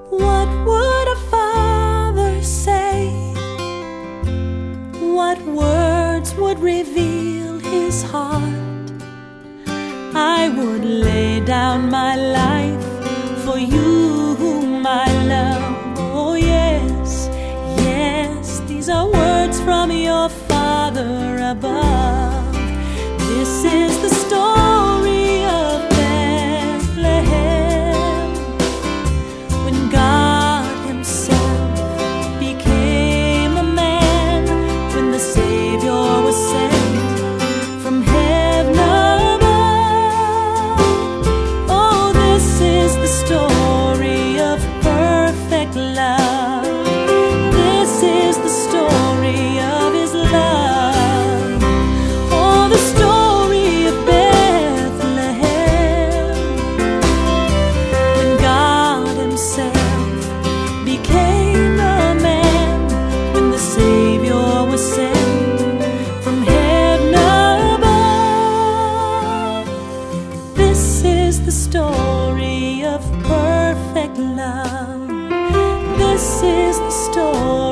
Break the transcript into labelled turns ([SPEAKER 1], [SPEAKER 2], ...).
[SPEAKER 1] What would a father say? What words would reveal his heart? I would lay down my life for you whom I love. Oh yes, yes, these are words from your Father above. This is the story of Bethlehem, when God himself became a man, when the Savior was sent from heaven above. Oh, this is the story of perfect love. This is the story of his love. Oh, the story of Bethlehem, when God himself became a man, when the Savior was sent from heaven above. This is the story of perfect love. This is the story